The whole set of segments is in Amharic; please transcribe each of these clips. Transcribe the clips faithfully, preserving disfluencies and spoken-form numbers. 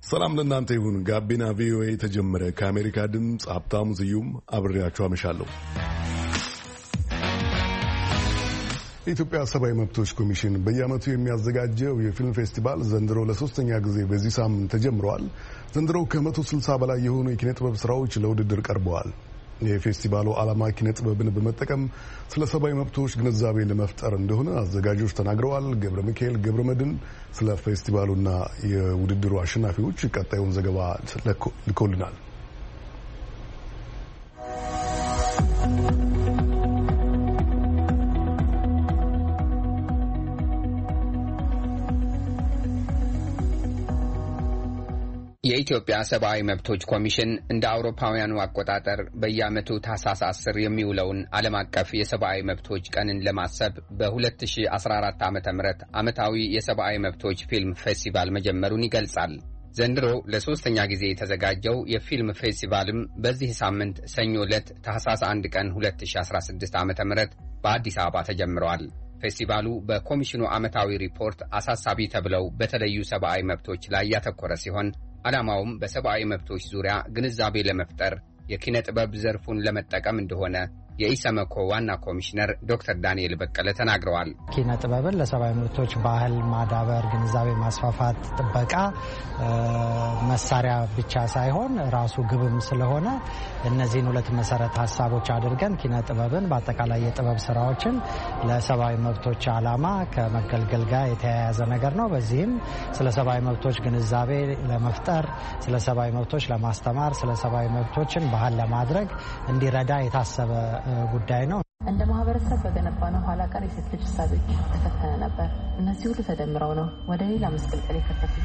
ሰላም ለእናንተ ይሁን። ጋቢና ቪኦኤ ተጀመረ። ከአሜሪካ ድምፅ ሀብታሙ ስዩም አብሬያችሁ አመሻለሁ። የኢትዮጵያ ሰብአዊ መብቶች ኮሚሽን በየዓመቱ የሚያዘጋጀው የፊልም ፌስቲቫል ዘንድሮ ለሶስተኛ ጊዜ በዚህ ሳምንት ተጀምሯል። ዘንድሮ ከመቶ ስልሳ በላይ የሆኑ የኪነ ጥበብ ስራዎች ለውድድር ቀርበዋል። የፌስቲቫሉ ዓላማ ኪነ ጥበብን በመጠቀም ስለ ሰብአዊ መብቶች ግንዛቤ ለመፍጠር እንደሆነ አዘጋጆች ተናግረዋል። ገብረ ሚካኤል ገብረ መድን ስለ ፌስቲቫሉና የውድድሩ አሸናፊዎች ቀጣዩን ዘገባ ልኮልናል። የኢትዮጵያ ሰብአዊ መብቶች ኮሚሽን እንደ አውሮፓውያኑ አቆጣጠር በየዓመቱ ታህሳስ አስር የሚውለውን ዓለም አቀፍ የሰብአዊ መብቶች ቀንን ለማሰብ በ2014 ዓመተ ምህረት ዓመታዊ የሰብአዊ መብቶች ፊልም ፌስቲቫል መጀመሩን ይገልጻል። ዘንድሮ ለሶስተኛ ጊዜ የተዘጋጀው የፊልም ፌስቲቫልም በዚህ ሳምንት ሰኞ ዕለት ታህሳስ አንድ ቀን ሁለት ሺህ አስራ ስድስት ዓመተ ምህረት በአዲስ አበባ ተጀምሯል። ፌስቲቫሉ በኮሚሽኑ ዓመታዊ ሪፖርት አሳሳቢ ተብለው በተለዩ ሰብአዊ መብቶች ላይ ያተኮረ ሲሆን ዓላማውም በሰብአዊ መብቶች ዙሪያ ግንዛቤ ለመፍጠር የኪነ ጥበብ ዘርፉን ለመጠቀም እንደሆነ የኢሰመኮ ዋና ኮሚሽነር ዶክተር ዳንኤል በቀለ ተናግረዋል። ኪነ ጥበብን ለሰብአዊ መብቶች ባህል ማዳበር፣ ግንዛቤ ማስፋፋት፣ ጥበቃ መሳሪያ ብቻ ሳይሆን ራሱ ግብም ስለሆነ እነዚህን ሁለት መሰረት ሀሳቦች አድርገን ኪነ ጥበብን በአጠቃላይ የጥበብ ስራዎችን ለሰብአዊ መብቶች ዓላማ ከመገልገል ጋር የተያያዘ ነገር ነው። በዚህም ስለ ሰብአዊ መብቶች ግንዛቤ ለመፍጠር፣ ስለ ሰብአዊ መብቶች ለማስተማር፣ ስለ ሰብአዊ መብቶችን ባህል ለማድረግ እንዲረዳ የታሰበ ጉዳይ ነው። እንደ ማህበረሰብ በገነባነው ኋላ ቀር የሴት ልጅ እሳቤዎች ተፈተነ ነበር። እነዚህ ሁሉ ተደምረው ነው ወደ ሌላ መስቀልቀል የከተቱት።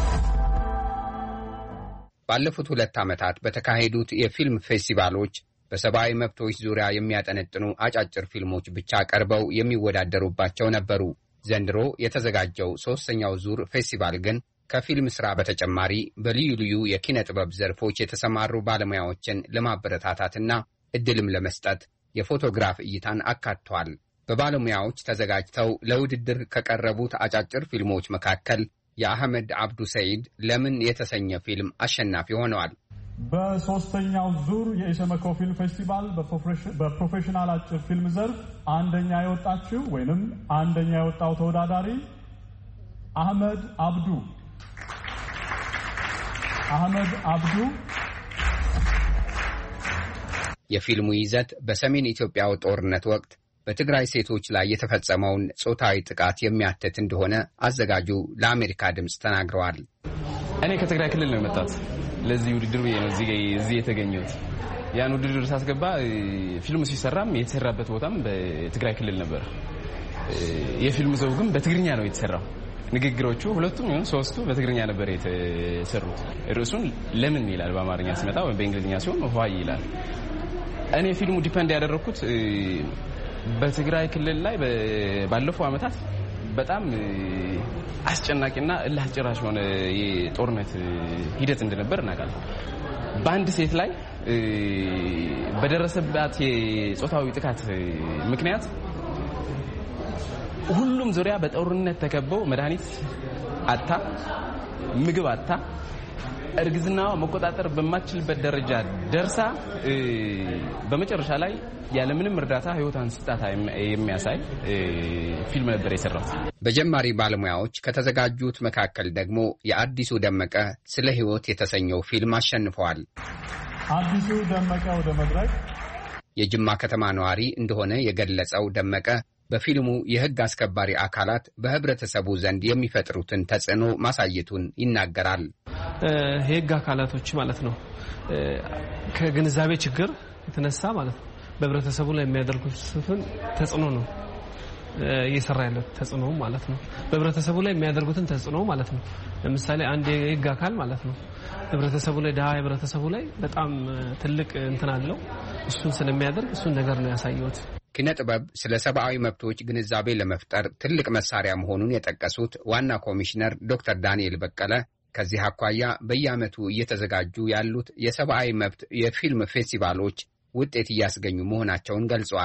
ባለፉት ሁለት ዓመታት በተካሄዱት የፊልም ፌስቲቫሎች በሰብአዊ መብቶች ዙሪያ የሚያጠነጥኑ አጫጭር ፊልሞች ብቻ ቀርበው የሚወዳደሩባቸው ነበሩ። ዘንድሮ የተዘጋጀው ሶስተኛው ዙር ፌስቲቫል ግን ከፊልም ስራ በተጨማሪ በልዩ ልዩ የኪነ ጥበብ ዘርፎች የተሰማሩ ባለሙያዎችን ለማበረታታትና እድልም ለመስጠት የፎቶግራፍ እይታን አካቷል። በባለሙያዎች ተዘጋጅተው ለውድድር ከቀረቡት አጫጭር ፊልሞች መካከል የአህመድ አብዱ ሰይድ ለምን የተሰኘ ፊልም አሸናፊ ሆነዋል። በሶስተኛው ዙር የኢሰመኮ ፊልም ፌስቲቫል በፕሮፌሽናል አጭር ፊልም ዘርፍ አንደኛ የወጣችው ወይንም አንደኛ የወጣው ተወዳዳሪ አህመድ አብዱ አህመድ አብዱ የፊልሙ ይዘት በሰሜን ኢትዮጵያው ጦርነት ወቅት በትግራይ ሴቶች ላይ የተፈጸመውን ጾታዊ ጥቃት የሚያትት እንደሆነ አዘጋጁ ለአሜሪካ ድምፅ ተናግረዋል። እኔ ከትግራይ ክልል ነው የመጣሁት። ለዚህ ውድድር ነው እዚህ እዚህ የተገኘሁት። ያን ውድድር ሳስገባ ፊልሙ ሲሰራም የተሰራበት ቦታም በትግራይ ክልል ነበር። የፊልሙ ዘው ግን በትግርኛ ነው የተሰራው። ንግግሮቹ ሁለቱም ይሁን ሶስቱ በትግርኛ ነበር የተሰሩት። ርዕሱን ለምን ይላል በአማርኛ ሲመጣ ወይ በእንግሊዝኛ ሲሆን ዋይ ይላል። እኔ ፊልሙ ዲፔንድ ያደረኩት በትግራይ ክልል ላይ ባለፈው ዓመታት በጣም አስጨናቂና እልህ አስጨራሽ የሆነ የጦርነት ሂደት እንደነበር እናውቃለን። በአንድ ሴት ላይ በደረሰባት የጾታዊ ጥቃት ምክንያት ሁሉም ዙሪያ በጦርነት ተከበው መድኃኒት አጣ፣ ምግብ አጣ፣ እርግዝናዋ መቆጣጠር በማትችልበት ደረጃ ደርሳ በመጨረሻ ላይ ያለምንም እርዳታ ህይወቷን ስጣታ የሚያሳይ ፊልም ነበር የሰራሁት። በጀማሪ ባለሙያዎች ከተዘጋጁት መካከል ደግሞ የአዲሱ ደመቀ ስለ ህይወት የተሰኘው ፊልም አሸንፈዋል። አዲሱ ደመቀ ወደ መድረክ የጅማ ከተማ ነዋሪ እንደሆነ የገለጸው ደመቀ በፊልሙ የህግ አስከባሪ አካላት በህብረተሰቡ ዘንድ የሚፈጥሩትን ተጽዕኖ ማሳየቱን ይናገራል። የህግ አካላቶች ማለት ነው ከግንዛቤ ችግር የተነሳ ማለት ነው በህብረተሰቡ ላይ የሚያደርጉት ተጽዕኖ ነው እየሰራ ያለው ተጽዕኖ ማለት ነው። በህብረተሰቡ ላይ የሚያደርጉትን ተጽዕኖ ማለት ነው። ለምሳሌ አንድ የህግ አካል ማለት ነው ህብረተሰቡ ላይ ዳይ ህብረተሰቡ ላይ በጣም ትልቅ እንትን አለው። እሱን ስለሚያደርግ እሱን ነገር ነው ያሳየሁት። ኪነ ጥበብ ስለ ሰብአዊ መብቶች ግንዛቤ ለመፍጠር ትልቅ መሳሪያ መሆኑን የጠቀሱት ዋና ኮሚሽነር ዶክተር ዳንኤል በቀለ ከዚህ አኳያ በየዓመቱ እየተዘጋጁ ያሉት የሰብአዊ መብት የፊልም ፌስቲቫሎች ውጤት እያስገኙ መሆናቸውን ገልጸዋል።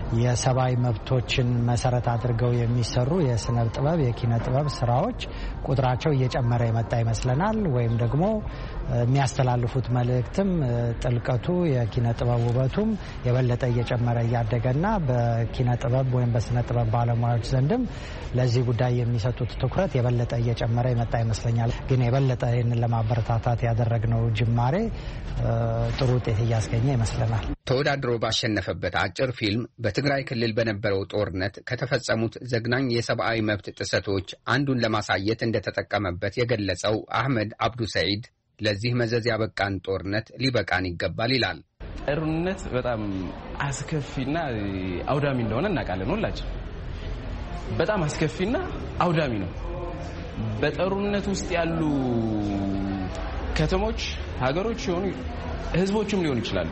የሰብአዊ መብቶችን መሰረት አድርገው የሚሰሩ የስነ ጥበብ የኪነ ጥበብ ስራዎች ቁጥራቸው እየጨመረ የመጣ ይመስለናል። ወይም ደግሞ የሚያስተላልፉት መልእክትም ጥልቀቱ የኪነ ጥበብ ውበቱም የበለጠ እየጨመረ እያደገና በኪነ ጥበብ ወይም በስነ ጥበብ ባለሙያዎች ዘንድም ለዚህ ጉዳይ የሚሰጡት ትኩረት የበለጠ እየጨመረ የመጣ ይመስለኛል። ግን የበለጠ ይህንን ለማበረታታት ያደረግነው ጅማሬ ጥሩ ውጤት እያስገኘ ይመስለናል። ተወዳድሮ ባሸነፈበት አጭር ፊልም በትግራይ ክልል በነበረው ጦርነት ከተፈጸሙት ዘግናኝ የሰብአዊ መብት ጥሰቶች አንዱን ለማሳየት እንደተጠቀመበት የገለጸው አህመድ አብዱ ሰዒድ ለዚህ መዘዝ ያበቃን ጦርነት ሊበቃን ይገባል ይላል። ጦርነት በጣም አስከፊና አውዳሚ እንደሆነ እናውቃለን ሁላችን። በጣም አስከፊና አውዳሚ ነው። በጦርነት ውስጥ ያሉ ከተሞች፣ ሀገሮች ይሁኑ ህዝቦችም ሊሆኑ ይችላሉ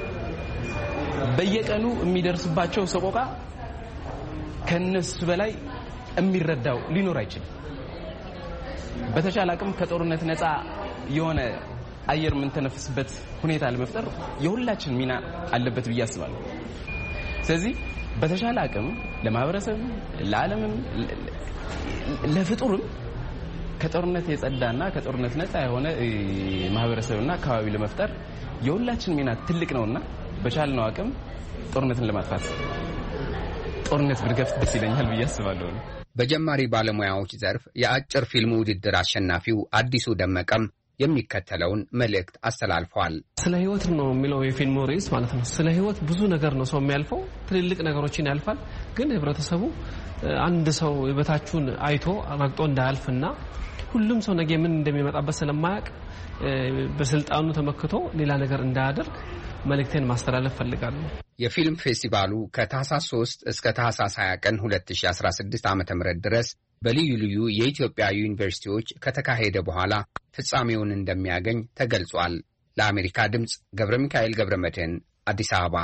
በየቀኑ የሚደርስባቸው ሰቆቃ ከነሱ በላይ የሚረዳው ሊኖር አይችልም። በተቻለ አቅም ከጦርነት ነፃ የሆነ አየር የምንተነፍስበት ሁኔታ ለመፍጠር የሁላችን ሚና አለበት ብዬ አስባለሁ። ስለዚህ በተቻለ አቅም ለማህበረሰብ ለዓለምም ለፍጡርም ከጦርነት የጸዳና ከጦርነት ነፃ የሆነ ማህበረሰብና አካባቢ ለመፍጠር የሁላችን ሚና ትልቅ ነውና በቻልነው አቅም ጦርነትን ለማጥፋት ጦርነት ብንገፍ ደስ ይለኛል ብዬ አስባለሁ። በጀማሪ ባለሙያዎች ዘርፍ የአጭር ፊልም ውድድር አሸናፊው አዲሱ ደመቀም የሚከተለውን መልእክት አስተላልፈዋል። ስለ ህይወት ነው የሚለው የፊልሙ ርዕስ ማለት ነው። ስለ ህይወት ብዙ ነገር ነው ሰው የሚያልፈው፣ ትልልቅ ነገሮችን ያልፋል። ግን ህብረተሰቡ አንድ ሰው የበታቹን አይቶ ረግጦ እንዳያልፍና ሁሉም ሰው ነገ ምን እንደሚመጣበት ስለማያውቅ በስልጣኑ ተመክቶ ሌላ ነገር እንዳያደርግ መልእክቴን ማስተላለፍ ፈልጋለሁ። የፊልም ፌስቲቫሉ ከታህሳስ ሶስት እስከ ታህሳስ ሃያ ቀን ሁለት ሺህ አስራ ስድስት ዓመተ ምህረት ድረስ በልዩ ልዩ የኢትዮጵያ ዩኒቨርሲቲዎች ከተካሄደ በኋላ ፍጻሜውን እንደሚያገኝ ተገልጿል። ለአሜሪካ ድምጽ ገብረ ሚካኤል ገብረ መድህን አዲስ አበባ።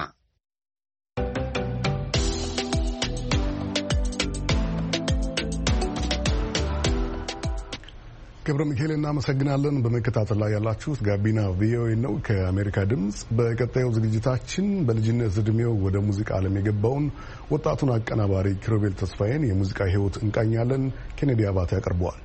ገብረ ሚካኤል እናመሰግናለን። በመከታተል ላይ ያላችሁት ጋቢና ቪኦኤ ነው ከአሜሪካ ድምጽ። በቀጣዩ ዝግጅታችን በልጅነት እድሜው ወደ ሙዚቃ ዓለም የገባውን ወጣቱን አቀናባሪ ኪሩቤል ተስፋዬን የሙዚቃ ሕይወት እንቃኛለን። ኬኔዲ አባተ ያቀርበዋል።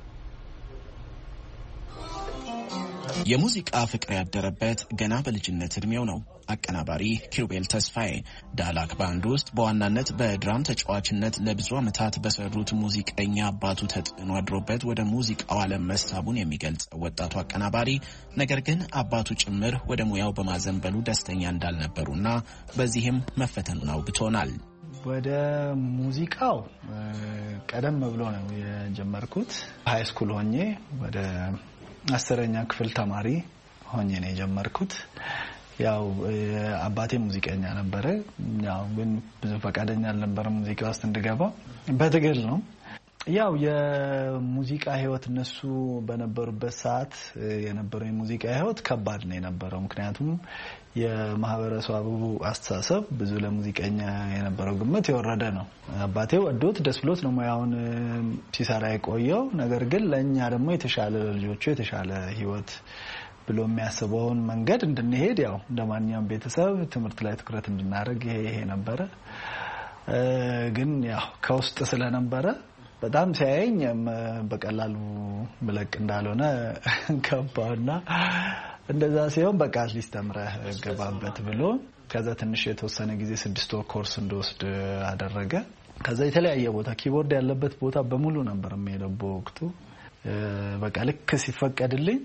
የሙዚቃ ፍቅር ያደረበት ገና በልጅነት እድሜው ነው። አቀናባሪ ኪሩቤል ተስፋዬ ዳላክ ባንድ ውስጥ በዋናነት በድራም ተጫዋችነት ለብዙ ዓመታት በሰሩት ሙዚቀኛ አባቱ ተጽዕኖ አድሮበት ወደ ሙዚቃው ዓለም መሳቡን የሚገልጸው ወጣቱ አቀናባሪ ነገር ግን አባቱ ጭምር ወደ ሙያው በማዘንበሉ ደስተኛ እንዳልነበሩና በዚህም መፈተኑን አውግቶናል። ወደ ሙዚቃው ቀደም ብሎ ነው የጀመርኩት። ሃይ ስኩል ሆኜ ወደ አስረኛ ክፍል ተማሪ ሆኜ ነው የጀመርኩት። ያው አባቴ ሙዚቀኛ ነበረ። ያው ግን ብዙ ፈቃደኛ አልነበረም ሙዚቃ ውስጥ እንድገባ። በትግል ነው። ያው የሙዚቃ ህይወት እነሱ በነበሩበት ሰዓት የነበረው የሙዚቃ ህይወት ከባድ ነው የነበረው። ምክንያቱም የማህበረሰቡ አስተሳሰብ ብዙ ለሙዚቀኛ የነበረው ግምት የወረደ ነው። አባቴ ወዶት ደስ ብሎት ነው ሙያውን ሲሰራ የቆየው። ነገር ግን ለኛ ደግሞ የተሻለ ልጆቹ የተሻለ ህይወት ብሎ የሚያስበውን መንገድ እንድንሄድ ያው እንደማንኛውም ቤተሰብ ትምህርት ላይ ትኩረት እንድናደርግ ይሄ ይሄ ነበረ። ግን ያው ከውስጥ ስለነበረ በጣም ሲያየኝ በቀላሉ ምለቅ እንዳልሆነ ገባውና እንደዛ ሲሆን በቃ አትሊስት ተምረህ ገባበት ብሎ ከዛ ትንሽ የተወሰነ ጊዜ ስድስት ወር ኮርስ እንደወስድ አደረገ። ከዛ የተለያየ ቦታ ኪቦርድ ያለበት ቦታ በሙሉ ነበር የሚሄደው በወቅቱ። በቃ ልክ ሲፈቀድልኝ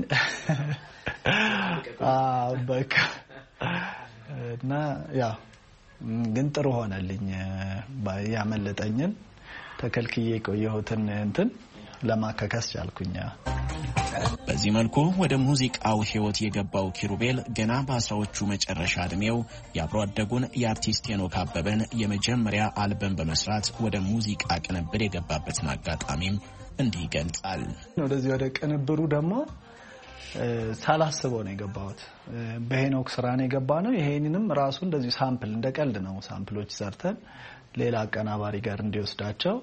አዎ በቃ እና ያው ግን ጥሩ ሆነልኝ። ያመለጠኝን ተከልክዬ ቆየሁትን እንትን ለማከካስ ቻልኩኝ። በዚህ መልኩ ወደ ሙዚቃው ህይወት የገባው ኪሩቤል ገና በአስራዎቹ መጨረሻ እድሜው ያብሮ አደጉን የአርቲስት ሄኖክ አበበን የመጀመሪያ አልበም በመስራት ወደ ሙዚቃ ቅንብር የገባበትን አጋጣሚም እንዲህ ይገልጻል። ወደዚህ ወደ ቅንብሩ ደግሞ ሳላስበው ነው የገባሁት። በሄኖክ ስራ ነው የገባነው። ይሄንንም ራሱ እንደዚህ ሳምፕል እንደቀልድ ነው ሳምፕሎች ሰርተን ሌላ አቀናባሪ ጋር እንዲወስዳቸው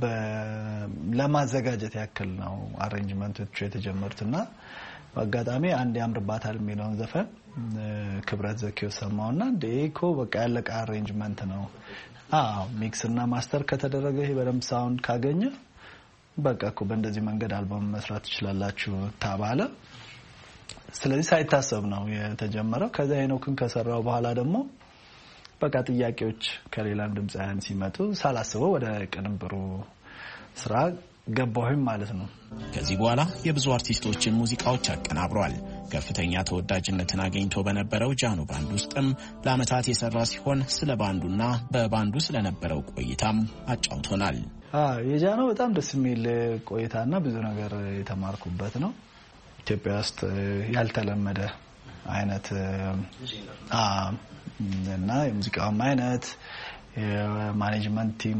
ለማዘጋጀት ያክል ነው አሬንጅመንቶቹ የተጀመሩትና በአጋጣሚ አንድ ያምርባታል የሚለውን ዘፈን ክብረት ዘኪው ሰማውና ዴኮ በቃ ያለቀ አሬንጅመንት ነው አዎ ሚክስ እና ማስተር ከተደረገ ይሄ በደንብ ሳውንድ ካገኘ በቃ እኮ በእንደዚህ መንገድ አልበም መስራት ይችላልላችሁ ተባለ። ስለዚህ ሳይታሰብ ነው የተጀመረው። ከዛ ሄኖክን ከሰራው በኋላ ደግሞ በቃ ጥያቄዎች ከሌላም ድምጻውያን ሲመጡ ሳላስበው ወደ ቅንብሩ ስራ ገባሁኝ ማለት ነው። ከዚህ በኋላ የብዙ አርቲስቶችን ሙዚቃዎች አቀናብሯል። ከፍተኛ ተወዳጅነትን አግኝቶ በነበረው ጃኖ ባንድ ውስጥም ለአመታት የሰራ ሲሆን ስለ ባንዱና በባንዱ ስለነበረው ቆይታም አጫውቶናል። አዎ የጃኖ በጣም ደስ የሚል ቆይታና ብዙ ነገር የተማርኩበት ነው። ኢትዮጵያ ውስጥ ያልተለመደ አይነት አ እና የሙዚቃውም አይነት የማኔጅመንት ቲሙ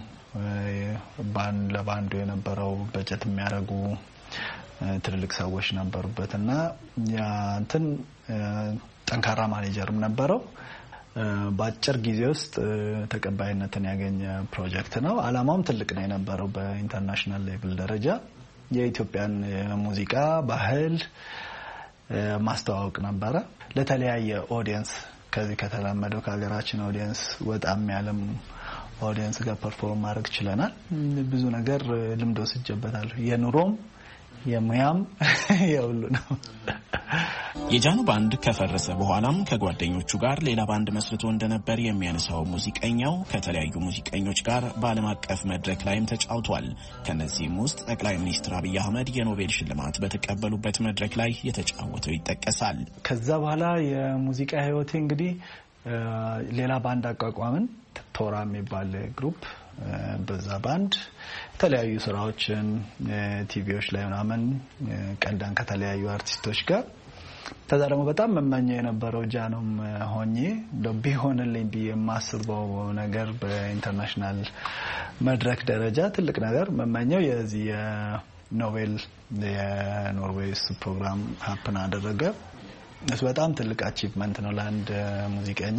ባንድ ለባንዱ የነበረው በጀት የሚያደርጉ ትልልቅ ሰዎች ነበሩበትና ያ እንትን ጠንካራ ማኔጀርም ነበረው። በአጭር ጊዜ ውስጥ ተቀባይነትን ያገኘ ፕሮጀክት ነው። አላማውም ትልቅ ነው የነበረው። በኢንተርናሽናል ሌቭል ደረጃ የኢትዮጵያን ሙዚቃ ባህል ማስተዋወቅ ነበረ ለተለያየ ኦዲየንስ ከዚህ ከተለመደው ከሀገራችን ኦዲየንስ ወጣም ያለም ኦዲየንስ ጋር ፐርፎርም ማድረግ ይችላል። ብዙ ነገር ልምድ ወስጄበታል። የኑሮም የሙያም የሁሉ ነው። የጃኖ ባንድ ከፈረሰ በኋላም ከጓደኞቹ ጋር ሌላ ባንድ መስርቶ እንደነበር የሚያነሳው ሙዚቀኛው ከተለያዩ ሙዚቀኞች ጋር በዓለም አቀፍ መድረክ ላይም ተጫውቷል። ከነዚህም ውስጥ ጠቅላይ ሚኒስትር አብይ አህመድ የኖቤል ሽልማት በተቀበሉበት መድረክ ላይ የተጫወተው ይጠቀሳል። ከዛ በኋላ የሙዚቃ ህይወቴ እንግዲህ ሌላ ባንድ አቋቋምን። ቶራ የሚባል ግሩፕ በዛ ባንድ የተለያዩ ስራዎችን ቲቪዎች ላይ ምናምን ቀልዳን ከተለያዩ አርቲስቶች ጋር ከዛ ደግሞ በጣም መመኘው የነበረው ጃኖም ሆኜ ቢሆንልኝ ብዬ የማስበው ነገር በኢንተርናሽናል መድረክ ደረጃ ትልቅ ነገር መመኘው የዚህ የኖቤል የኖርዌይ ፕሮግራም ሀፕን አደረገ። እሱ በጣም ትልቅ አቺቭመንት ነው ለአንድ ሙዚቀኛ።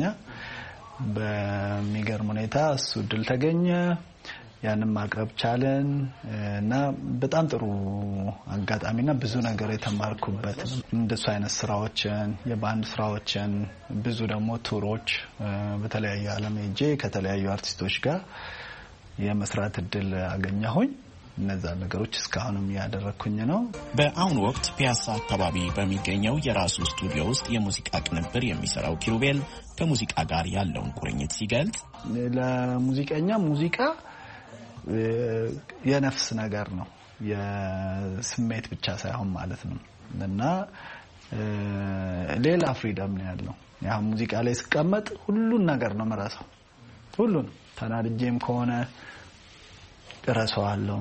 በሚገርም ሁኔታ እሱ ድል ተገኘ። ያንን ማቅረብ ቻለን እና በጣም ጥሩ አጋጣሚና ብዙ ነገር የተማርኩበት እንደሱ አይነት ስራዎችን የባንድ ስራዎችን ብዙ ደግሞ ቱሮች በተለያየ ዓለም ሄጄ ከተለያዩ አርቲስቶች ጋር የመስራት እድል አገኘሁኝ። እነዛ ነገሮች እስካሁንም ያደረኩኝ ነው። በአሁኑ ወቅት ፒያሳ አካባቢ በሚገኘው የራሱ ስቱዲዮ ውስጥ የሙዚቃ ቅንብር የሚሰራው ኪሩቤል ከሙዚቃ ጋር ያለውን ቁርኝት ሲገልጽ ለሙዚቀኛ ሙዚቃ የነፍስ ነገር ነው፣ የስሜት ብቻ ሳይሆን ማለት ነው እና ሌላ ፍሪደም ነው ያለው። ያ ሙዚቃ ላይ ስቀመጥ ሁሉን ነገር ነው መራሳው። ሁሉን ተናድጄም ከሆነ እረሳዋለሁ።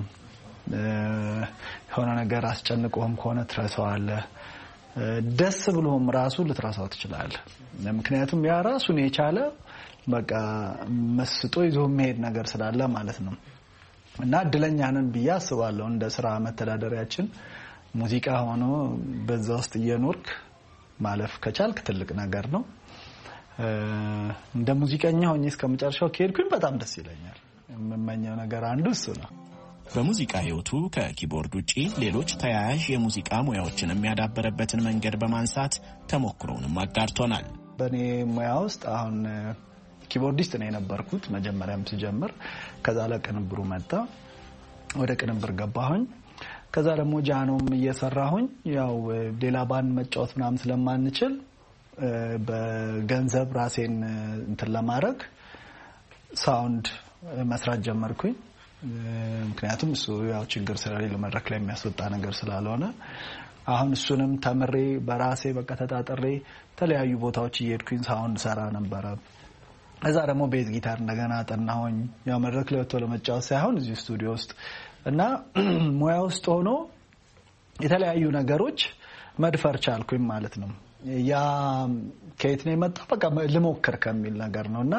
የሆነ ነገር አስጨንቆም ከሆነ ትረሳዋለህ። ደስ ብሎም ራሱ ልትረሳው ትችላለህ። ምክንያቱም ያ ራሱን የቻለ በቃ መስጦ ይዞ መሄድ ነገር ስላለ ማለት ነው እና እድለኛ ነን ብዬ አስባለሁ። እንደ ስራ መተዳደሪያችን ሙዚቃ ሆኖ በዛ ውስጥ እየኖርክ ማለፍ ከቻልክ ትልቅ ነገር ነው። እንደ ሙዚቀኛ ሆኜ እስከመጨረሻው ከሄድኩኝ በጣም ደስ ይለኛል። የምመኘው ነገር አንዱ እሱ ነው። በሙዚቃ ህይወቱ ከኪቦርድ ውጪ ሌሎች ተያያዥ የሙዚቃ ሙያዎችን የሚያዳበረበትን መንገድ በማንሳት ተሞክሮውንም አጋርቶናል። በኔ ሙያ ውስጥ አሁን ኪቦርዲስት ነው የነበርኩት መጀመሪያም ሲጀምር። ከዛ ለቅንብሩ መጣ፣ ወደ ቅንብር ገባሁኝ። ከዛ ደግሞ ጃኖም እየሰራሁኝ ያው ሌላ ባንድ መጫወት ምናምን ስለማንችል በገንዘብ ራሴን እንትን ለማድረግ ሳውንድ መስራት ጀመርኩኝ። ምክንያቱም እሱ ያው ችግር ስለሌለ መድረክ ላይ የሚያስወጣ ነገር ስላልሆነ አሁን እሱንም ተምሬ በራሴ በቃ ተጣጥሬ ተለያዩ ቦታዎች እየሄድኩኝ ሳውንድ ሰራ ነበር። እዛ ደግሞ ቤዝ ጊታር እንደገና አጠናሁኝ። ያው መድረክ ላይ ወጥቶ ለመጫወት ሳይሆን እዚህ ስቱዲዮ ውስጥ እና ሙያ ውስጥ ሆኖ የተለያዩ ነገሮች መድፈር ቻልኩኝ ማለት ነው። ያ ከየት ነው የመጣው? በቃ ልሞክር ከሚል ነገር ነውና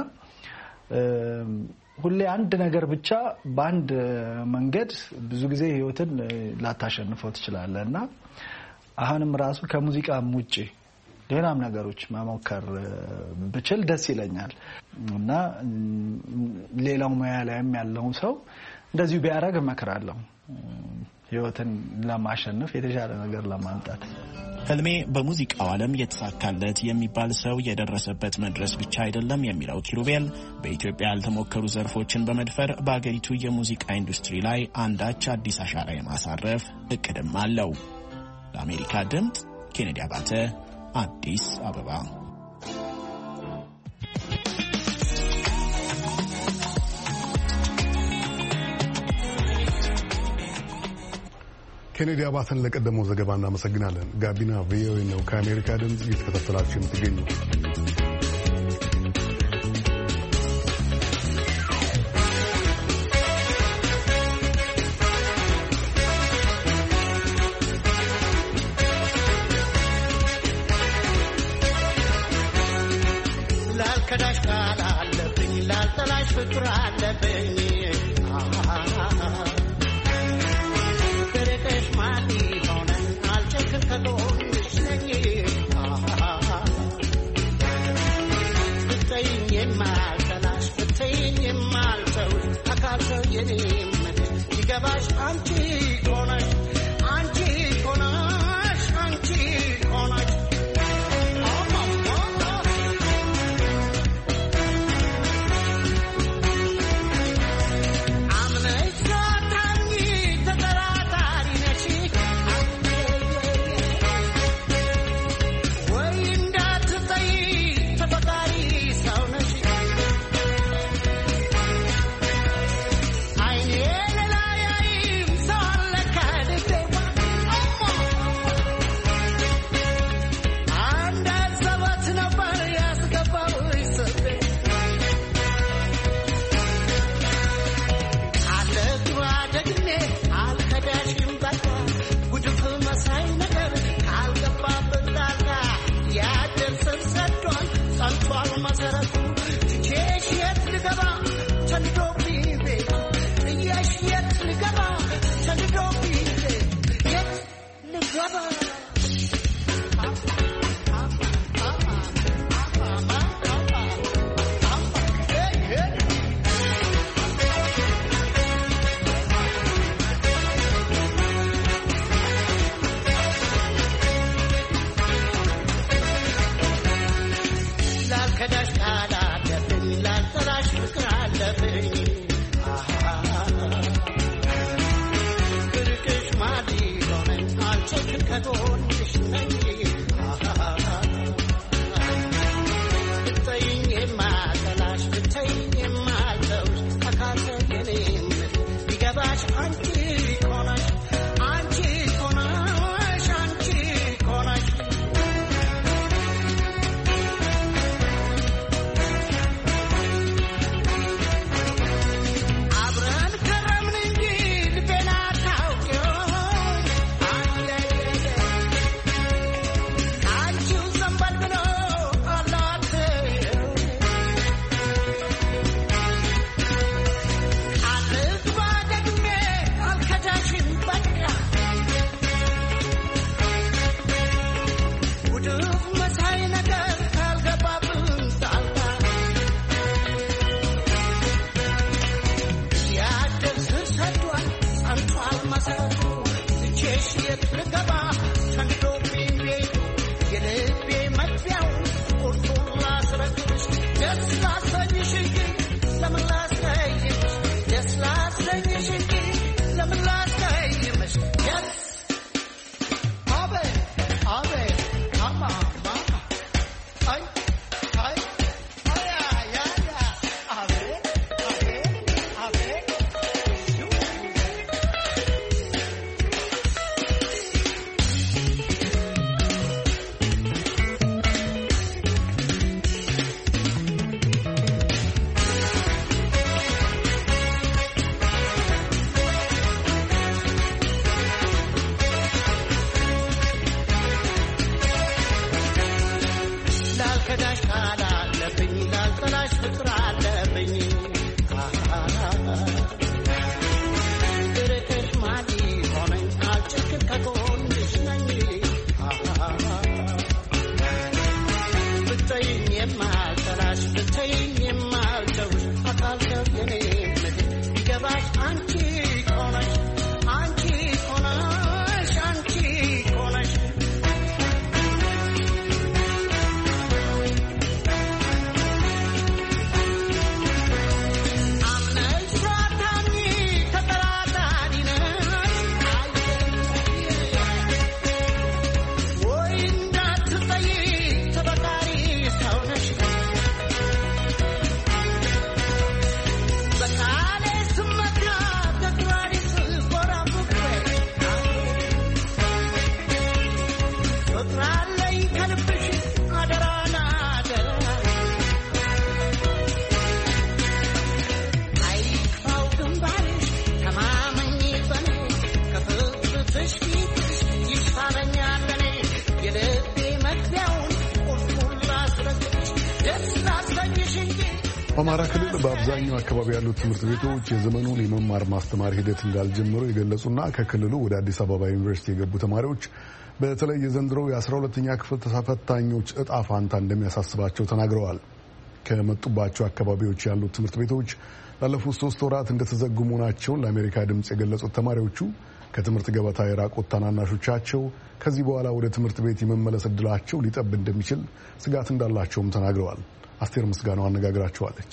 ሁሌ አንድ ነገር ብቻ በአንድ መንገድ ብዙ ጊዜ ህይወትን ላታሸንፈው ትችላለህና አሁንም ራሱ ከሙዚቃም ውጪ ሌላም ነገሮች መሞከር ብችል ደስ ይለኛል እና ሌላው ሙያ ላይም ያለው ሰው እንደዚሁ ቢያደርግ እመክራለሁ፣ ህይወትን ለማሸነፍ የተሻለ ነገር ለማምጣት። ህልሜ በሙዚቃው ዓለም የተሳካለት የሚባል ሰው የደረሰበት መድረስ ብቻ አይደለም የሚለው ኪሩቤል በኢትዮጵያ ያልተሞከሩ ዘርፎችን በመድፈር በአገሪቱ የሙዚቃ ኢንዱስትሪ ላይ አንዳች አዲስ አሻራ የማሳረፍ እቅድም አለው። ለአሜሪካ ድምፅ ኬኔዲ አባተ አዲስ አበባ። ኬኔዲ አባተን ለቀደመው ዘገባ እናመሰግናለን። ጋቢና ቪኦኤ ነው ከአሜሪካ ድምፅ እየተከታተላችሁ የምትገኙ። ላልከዳሽ ቃል አለብኝ ላልጠላሽ ፍቅር አለብኝ በአማራ ክልል በአብዛኛው አካባቢ ያሉት ትምህርት ቤቶች የዘመኑን የመማር ማስተማር ሂደት እንዳልጀመሩ የገለጹና ከክልሉ ወደ አዲስ አበባ ዩኒቨርሲቲ የገቡ ተማሪዎች በተለይ የዘንድሮው የአስራ ሁለተኛ ክፍል ተፈታኞች እጣ ፋንታ እንደሚያሳስባቸው ተናግረዋል። ከመጡባቸው አካባቢዎች ያሉት ትምህርት ቤቶች ላለፉት ሶስት ወራት እንደተዘጉ መሆናቸውን ለአሜሪካ ድምፅ የገለጹት ተማሪዎቹ ከትምህርት ገበታ የራቁት ታናናሾቻቸው ከዚህ በኋላ ወደ ትምህርት ቤት የመመለስ ዕድላቸው ሊጠብ እንደሚችል ስጋት እንዳላቸውም ተናግረዋል። አስቴር ምስጋናው አነጋግራቸዋለች።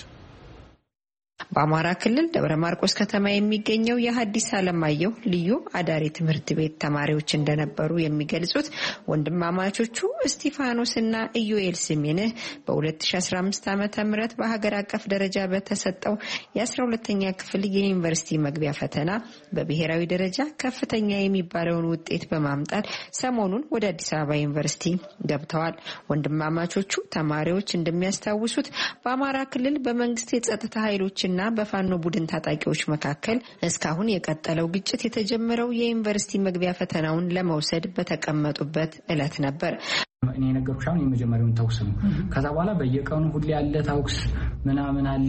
በአማራ ክልል ደብረ ማርቆስ ከተማ የሚገኘው የሐዲስ ዓለማየሁ ልዩ አዳሪ ትምህርት ቤት ተማሪዎች እንደነበሩ የሚገልጹት ወንድማማቾቹ እስጢፋኖስና ኢዩኤል ስሜነህ በ2015 ዓመተ ምህረት በሀገር አቀፍ ደረጃ በተሰጠው የአስራ ሁለተኛ ክፍል የዩኒቨርሲቲ መግቢያ ፈተና በብሔራዊ ደረጃ ከፍተኛ የሚባለውን ውጤት በማምጣት ሰሞኑን ወደ አዲስ አበባ ዩኒቨርሲቲ ገብተዋል። ወንድማማቾቹ ተማሪዎች እንደሚያስታውሱት በአማራ ክልል በመንግስት የጸጥታ ኃይሎች እና በፋኖ ቡድን ታጣቂዎች መካከል እስካሁን የቀጠለው ግጭት የተጀመረው የዩኒቨርሲቲ መግቢያ ፈተናውን ለመውሰድ በተቀመጡበት ዕለት ነበር። እኔ ነገርኩሽ አሁን የመጀመሪያውን ተኩስ ነው። ከዛ በኋላ በየቀኑ ሁሌ ያለ ተኩስ ምናምን አለ።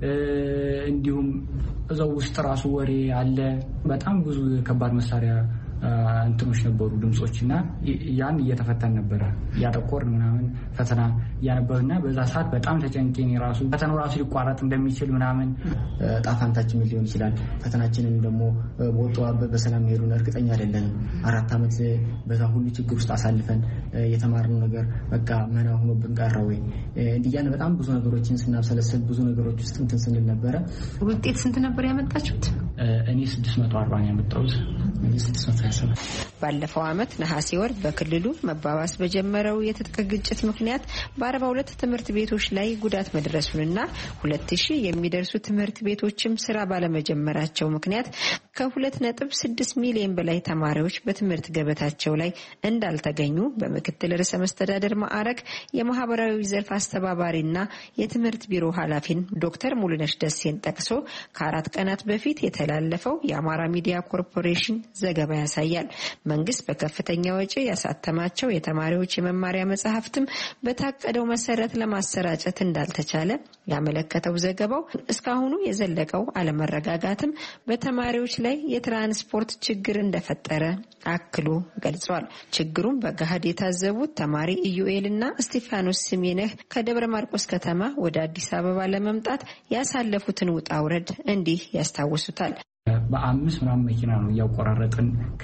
እንዲሁም እዛው ውስጥ ራሱ ወሬ አለ። በጣም ብዙ ከባድ መሳሪያ እንትኖች ነበሩ ድምጾችና ያን እየተፈተን ነበር ያጠቆርን ምናምን ፈተና ያነበብና በዛ ሰዓት በጣም ተጨንቄኝ ራሱ ፈተናው ራሱ ሊቋረጥ እንደሚችል ምናምን ጣፋንታችን ሊሆን ይችላል ፈተናችንን ደግሞ ወጣው በሰላም ሄዱን እርግጠኛ አይደለንም። አራት አመት በዛ ሁሉ ችግር ውስጥ አሳልፈን የተማርነው ነገር በቃ መና ሆኖብን ቀረ ወይ እንዲያነ በጣም ብዙ ነገሮችን ስናብሰለሰል ብዙ ነገሮች ውስጥ እንትን ስንል ነበር። ውጤት ስንት ነበር ያመጣችሁት? እኔ ስድስት መቶ አርባ ነው ያመጣሁት። እኔ ስድስት መቶ ባለፈው አመት ነሐሴ ወር በክልሉ መባባስ በጀመረው የትጥቅ ግጭት ምክንያት በአርባ ሁለት ትምህርት ቤቶች ላይ ጉዳት መድረሱንና ሁለት ሺህ የሚደርሱ ትምህርት ቤቶችም ስራ ባለመጀመራቸው ምክንያት ከሁለት ነጥብ ስድስት ሚሊዮን በላይ ተማሪዎች በትምህርት ገበታቸው ላይ እንዳልተገኙ በምክትል ርዕሰ መስተዳድር ማዕረግ የማህበራዊ ዘርፍ አስተባባሪና የትምህርት ቢሮ ኃላፊን ዶክተር ሙሉነሽ ደሴን ጠቅሶ ከአራት ቀናት በፊት የተላለፈው የአማራ ሚዲያ ኮርፖሬሽን ዘገባ ያሳያል። መንግስት በከፍተኛ ወጪ ያሳተማቸው የተማሪዎች የመማሪያ መጽሐፍትም በታቀደው መሰረት ለማሰራጨት እንዳልተቻለ ያመለከተው ዘገባው እስካሁኑ የዘለቀው አለመረጋጋትም በተማሪዎች ላይ የትራንስፖርት ችግር እንደፈጠረ አክሎ ገልጿል። ችግሩን በገሃድ የታዘቡት ተማሪ ኢዩኤልና እስጢፋኖስ ስሜነህ ከደብረ ማርቆስ ከተማ ወደ አዲስ አበባ ለመምጣት ያሳለፉትን ውጣ ውረድ እንዲህ ያስታውሱታል። በአምስት ምናምን መኪና ነው ያቆራረጥን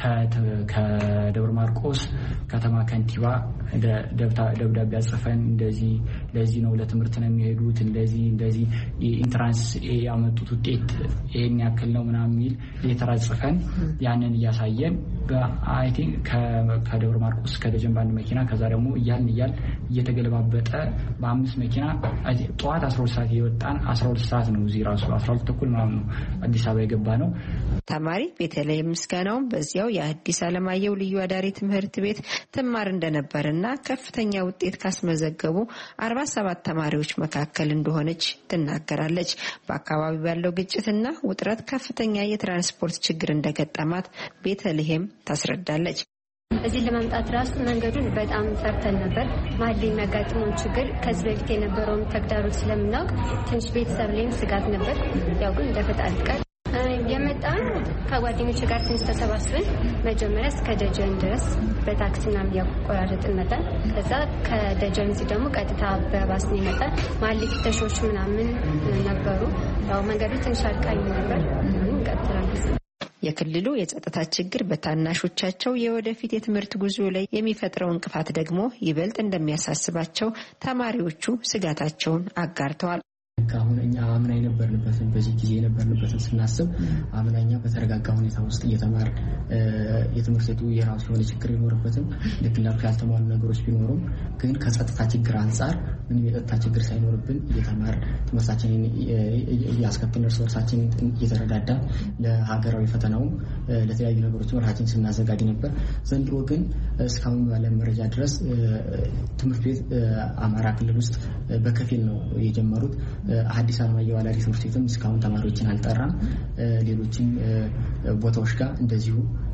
ከደብረ ማርቆስ ከተማ ከንቲባ ደብዳቤ አጽፈን እንደዚህ ለዚህ ነው ለትምህርት ነው የሚሄዱት እንደዚህ እንደዚህ ኢንትራንስ ያመጡት ውጤት ይሄን ያክል ነው ምናምን የሚል የተራጽፈን ያንን እያሳየን በአይ ቲንክ ከደብረ ማርቆስ ከደጀን ባንድ መኪና ከዛ ደግሞ እያልን እያል እየተገለባበጠ በአምስት መኪና ጠዋት አስራ ሁለት ሰዓት የወጣን አስራ ሁለት ሰዓት ነው እዚህ ራሱ አስራ ሁለት ተኩል ምናምን ነው አዲስ አበባ የገባ ነው። ተማሪ ቤተልሔም ምስጋናው በዚያው የሐዲስ ዓለማየሁ ልዩ አዳሪ ትምህርት ቤት ትማር እንደነበርና ከፍተኛ ውጤት ካስመዘገቡ አርባ ሰባት ተማሪዎች መካከል እንደሆነች ትናገራለች። በአካባቢው ባለው ግጭትና ውጥረት ከፍተኛ የትራንስፖርት ችግር እንደገጠማት ቤተልሔም ታስረዳለች። እዚህ ለማምጣት ራሱ መንገዱን በጣም ፈርተን ነበር። መሀል ላይ የሚያጋጥመው ችግር ከዚህ በፊት የነበረውን ተግዳሮት ስለምናውቅ ትንሽ ቤተሰብ ላይም ስጋት ነበር። ያው ግን እንደፈጣሪ ቃል የመጣን ከጓደኞች ጋር ትንሽ ተሰባስበን መጀመሪያ እስከ ደጀን ድረስ በታክሲና ያቆራረጥን መጣን። ከዛ ከደጀን እዚህ ደግሞ ቀጥታ በባስ ነው የመጣን። መሀል ላይ ፍተሾች ምናምን ነበሩ። ያው መንገዱ ትንሽ አድካሚ ነበር። እንቀጥላለን። የክልሉ የጸጥታ ችግር በታናሾቻቸው የወደፊት የትምህርት ጉዞ ላይ የሚፈጥረው እንቅፋት ደግሞ ይበልጥ እንደሚያሳስባቸው ተማሪዎቹ ስጋታቸውን አጋርተዋል። አሁን እኛ አምና የነበርንበትን በዚህ ጊዜ የነበርንበትን ስናስብ አምናኛ በተረጋጋ ሁኔታ ውስጥ እየተማር የትምህርት ቤቱ የራሱ የሆነ ችግር ይኖርበትም ልክ እንዳልኩ ያልተሟሉ ነገሮች ቢኖሩም ግን ከጸጥታ ችግር አንጻር ምንም የጸጥታ ችግር ሳይኖርብን እየተማር ትምህርታችንን እያስከተልን እርስ በርሳችን እየተረዳዳ ለሀገራዊ ፈተናውም ለተለያዩ ነገሮች ራሳችን ስናዘጋጅ ነበር። ዘንድሮ ግን እስካሁን ባለ መረጃ ድረስ ትምህርት ቤት አማራ ክልል ውስጥ በከፊል ነው የጀመሩት። ሐዲስ ዓለማየሁ አዳሪ ትምህርት ቤትም እስካሁን ተማሪዎችን አልጠራም። ሌሎችም ቦታዎች ጋር እንደዚሁ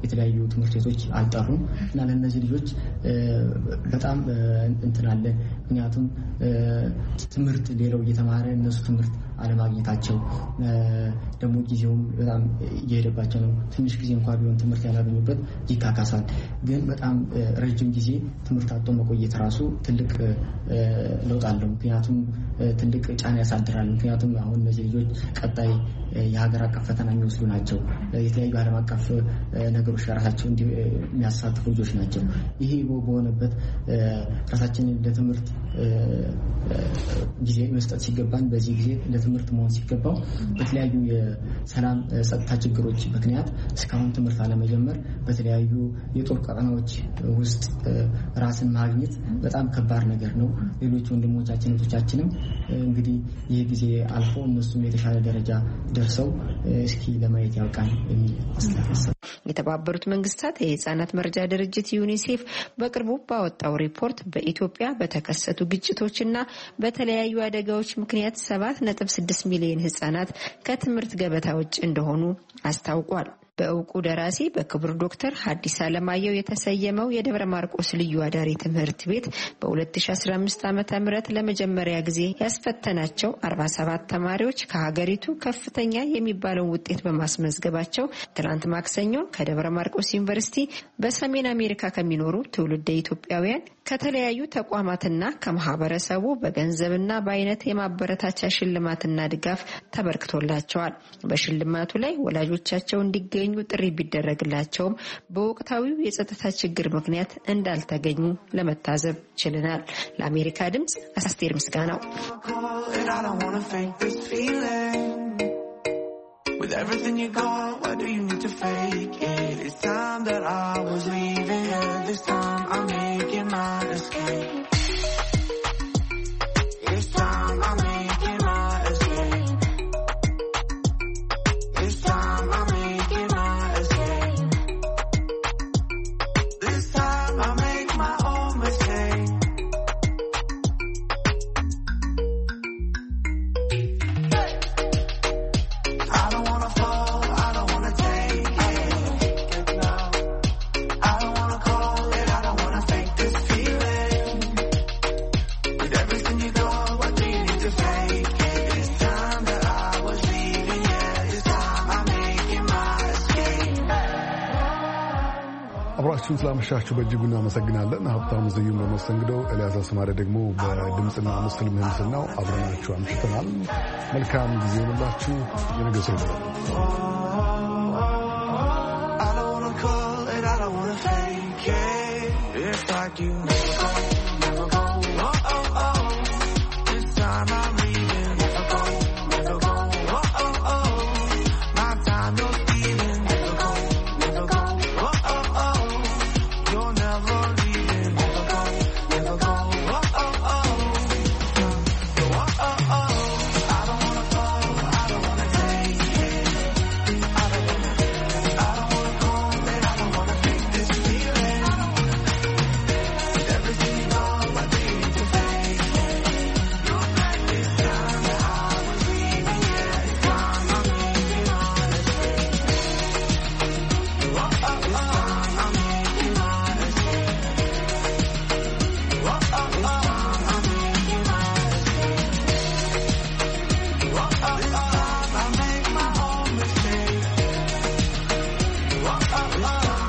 የተለያዩ ትምህርት ቤቶች አልጠሩም እና ለነዚህ ልጆች በጣም እንትን አለ። ምክንያቱም ትምህርት ሌላው እየተማረ እነሱ ትምህርት አለማግኘታቸው ደግሞ ጊዜውም በጣም እየሄደባቸው ነው። ትንሽ ጊዜ እንኳን ቢሆን ትምህርት ያላገኙበት ይካካሳል። ግን በጣም ረጅም ጊዜ ትምህርት አጥቶ መቆየት ራሱ ትልቅ ለውጥ አለው። ምክንያቱም ትልቅ ጫና ያሳድራል። ምክንያቱም አሁን እነዚህ ልጆች ቀጣይ የሀገር አቀፍ ፈተና የሚወስዱ ናቸው። የተለያዩ ዓለም አቀፍ ነገሮች ራሳቸው የሚያሳትፉ ልጆች ናቸው። ይሄ በሆነበት ራሳችንን ለትምህርት ጊዜ መስጠት ሲገባን በዚህ ጊዜ ለትምህርት መሆን ሲገባው በተለያዩ የሰላም ጸጥታ ችግሮች ምክንያት እስካሁን ትምህርት አለመጀመር በተለያዩ የጦር ቀጠናዎች ውስጥ ራስን ማግኘት በጣም ከባድ ነገር ነው። ሌሎች ወንድሞቻችን እህቶቻችንም እንግዲህ ይህ ጊዜ አልፎ እነሱም የተሻለ ደረጃ ደርሰው እስኪ ለማየት ያውቃል የሚል አስተያየት የተባበሩት መንግስታት የህፃናት መርጃ ድርጅት ዩኒሴፍ በቅርቡ ባወጣው ሪፖርት በኢትዮጵያ በተከሰቱ ግጭቶችና በተለያዩ አደጋዎች ምክንያት ሰባት ነጥብ ስድስት ሚሊዮን ህፃናት ከትምህርት ገበታ ውጭ እንደሆኑ አስታውቋል። በእውቁ ደራሲ በክቡር ዶክተር ሐዲስ ዓለማየሁ የተሰየመው የደብረ ማርቆስ ልዩ አዳሪ ትምህርት ቤት በ2015 ዓመተ ምህረት ለመጀመሪያ ጊዜ ያስፈተናቸው አርባ ሰባት ተማሪዎች ከሀገሪቱ ከፍተኛ የሚባለው ውጤት በማስመዝገባቸው ትናንት ማክሰኞ ከደብረ ማርቆስ ዩኒቨርሲቲ በሰሜን አሜሪካ ከሚኖሩ ትውልደ ኢትዮጵያውያን ከተለያዩ ተቋማትና ከማህበረሰቡ በገንዘብና በአይነት የማበረታቻ ሽልማትና ድጋፍ ተበርክቶላቸዋል። በሽልማቱ ላይ ወላጆቻቸው እንዲገኙ ጥሪ ቢደረግላቸውም በወቅታዊው የጸጥታ ችግር ምክንያት እንዳልተገኙ ለመታዘብ ችለናል። ለአሜሪካ ድምጽ አስቴር ምስጋናው። With everything you got, why do you need to fake it? It's time that I was leaving here. This time I'm making my escape. It's time I'm making my escape. It's time I'm making my escape. This time I make my own mistake. I don't wanna fall, I don't wanna take it now. I don't wanna call it, I don't wanna fake this feeling. With everything you got, what do you need to fake it? It's time that I was leaving, yeah, it's time I'm making my escape. አብራችሁን ስላመሻችሁ በእጅጉ እናመሰግናለን። ሀብታሙ ዝዩም በመስተንግዶው፣ ኤልያስ አስማረ ደግሞ በድምፅና ምስል ምህንድስናው አብረናችሁ አምሽተናል። መልካም ጊዜ ይሁንላችሁ። የነገ ሰው ይበላል። I don't wanna call it, I don't wanna fake it. It's like you never